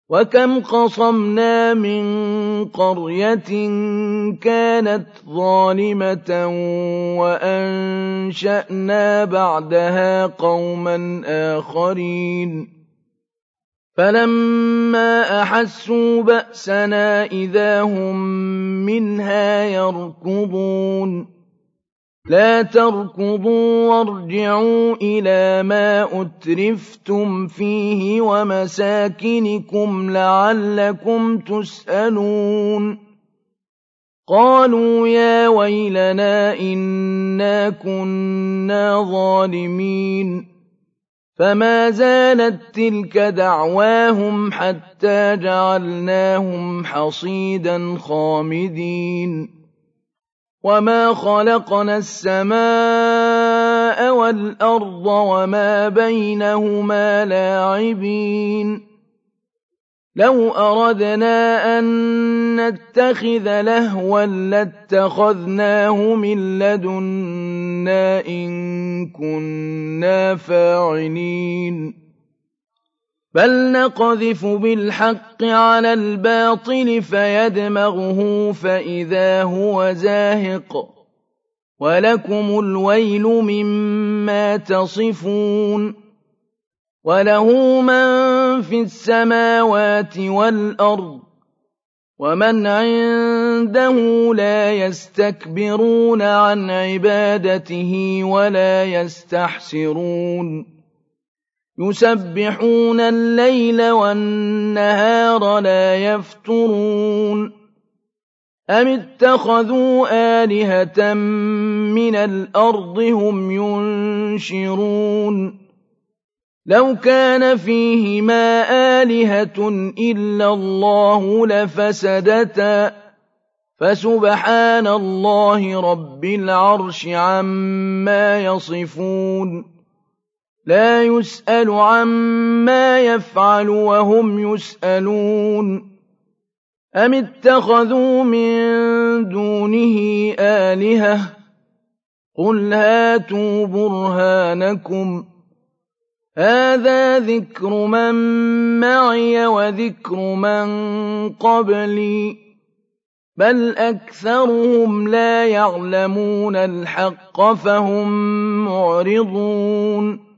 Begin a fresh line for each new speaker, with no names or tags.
وَكَمْ قَصَمْنَا مِن قَرْيَةٍ كَانَتْ ظَالِمَةً وَأَنشَأْنَا بَعْدَهَا قَوْمًا آخَرِينَ فَلَمَّا أَحَسُّوا بَأْسَنَا إِذَا هُم مِّنْهَا يَرْكُضُونَ لَا تَرْكُضُوا وَارْجِعُوا إِلَىٰ مَا أُتْرِفْتُمْ فِيهِ وَمَسَاكِنِكُمْ لَعَلَّكُمْ تُسْأَلُونَ قَالُوا يَا وَيْلَنَا إِنَّا كُنَّا ظَالِمِينَ فَمَا زَالَت تِّلْكَ دَعْوَاهُمْ حَتَّىٰ جَعَلْنَاهُمْ حَصِيدًا خَامِدِينَ وَمَا خَلَقْنَا السَّمَاءَ وَالْأَرْضَ وَمَا بَيْنَهُمَا لَاعِبِينَ لَوْ أَرَدْنَا أَن نَّتَّخِذَ لَهْوًا لَّاتَّخَذْنَاهُ مِن لَّدُنَّا إِن كُنَّا فَاعِلِينَ بَلْ نَقْذِفُ بِالْحَقِّ عَلَى الْبَاطِلِ فَيَدْمَغُهُ فَإِذَا هُوَ زَاهِقٌ وَلَكُمُ الْوَيْلُ مِمَّا تَصِفُونَ وَلَهُ مَن فِي السَّمَاوَاتِ وَالْأَرْضِ وَمَنْ عِندَهُ لَا يَسْتَكْبِرُونَ عَنْ عِبَادَتِهِ وَلَا يَسْتَحْسِرُونَ يُسَبِّحُونَ اللَّيْلَ وَالنَّهَارَ لَا يَفْتُرُونَ أَمِ اتَّخَذُوا آلِهَةً مِّنَ الْأَرْضِ هُمْ يُنشِرُونَ لَوْ كَانَ فِيهِمَا آلِهَةٌ إِلَّا اللَّهُ لَفَسَدَتَا فَسُبْحَانَ اللَّهِ رَبِّ الْعَرْشِ عَمَّا يَصِفُونَ لَا يُسْأَلُ عَمَّا يَفْعَلُ وَهُمْ يُسْأَلُونَ أَمِ اتَّخَذُوا مِن دُونِهِ آلِهَةً قُلْ هَاتُوا بُرْهَانَكُمْ هَٰذَا ذِكْرُ مَن مَّعِيَ وَذِكْرُ مَن قَبْلِي بَلْ أَكْثَرُهُمْ لَا يَعْلَمُونَ الْحَقَّ فَهُم مُّعْرِضُونَ